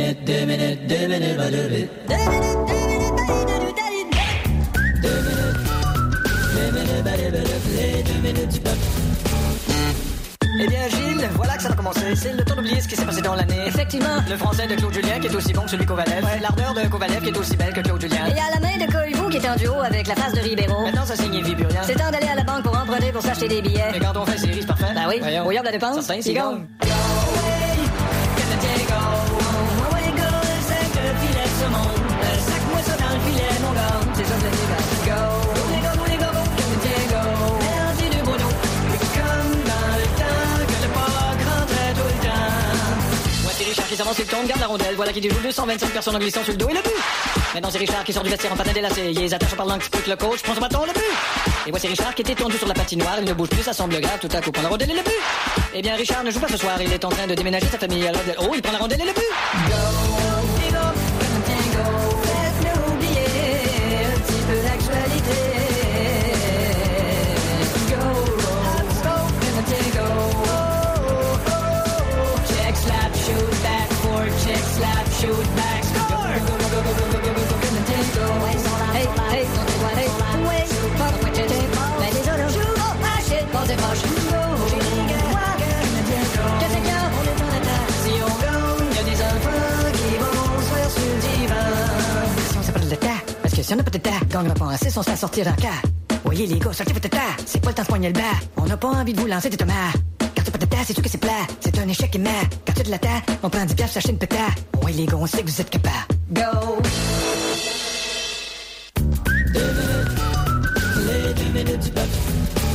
minutes, 2 minutes, 2 minutes, pas 2 minutes. 2 minutes, 2 minutes, 2 minutes du peuple. Eh bien, Gilles, voilà que ça va commencer. C'est le temps d'oublier ce qui s'est passé dans l'année. Effectivement. Le français de Claude Julien qui est aussi bon que celui Kovalev. Ouais. L'ardeur de Kovalev qui est aussi belle que Claude Julien. Et il y a la main de Koivu qui est en duo avec la face de Ribeiro. Maintenant, ça signifie plus rien. C'est temps d'aller à la banque pour emprunter pour s'acheter des billets. Mais quand on fait série, c'est parfait. Ben oui. Voyons. Au yard de la dépense. Certain, c'est il bon. gagne. Sac-moi ça dans le filet, mon gars. C'est ça, c'est go. Merci du Bruno. Comme dans le temps que le POC rentrait tout le temps. Voici Richard qui s'avance, il tourne, garde la rondelle. Voilà qui déjoue 225 personnes en glissant sur le dos et le but. Maintenant c'est Richard qui sort du vestiaire en patin délacé. Il les attache en parlant un petit peu que le coach prend son bâton, le but. Et voici Richard qui est étendu sur la patinoire. Il ne bouge plus, ça semble grave. Tout à coup, prend la rondelle et le but. Eh bien, Richard ne joue pas ce soir. Il est en train de déménager sa famille. Alors, oh, il prend la rondelle et le but. Go, go, go. Faites-nous oublier un petit peu d'actualité. Go, go, go. Check, slap, shoot back, forward, check, slap, shoot back, score. Go, go, go, go, go, go, go, go, go. Hey, hey, hey, ouais, pop, ben les autres jouent, oh, ah, shit, bon, c'est moche. Qu'est-ce qu'il y a? On est en attaque. Si on gagne, y a des enfants qui vont se faire sur le divan. Si on s'appelle le tas, parce que si on n'a pas de tas, gagnera pas en 6, on se fait sortir en cas. Voyez les gars, sortez votre tas, c'est pas le temps de poigner le bas. On n'a pas envie de vous lancer des tomates. Quand t'as pas de tas, c'est sûr que c'est plat. C'est un échec émat. Quand tu as de la tas, on prend 10 piastres pour s'acheter une pétard. Ouais les gars, on sait que vous êtes capables. Go! 2 minutes, les 2 minutes du peuple.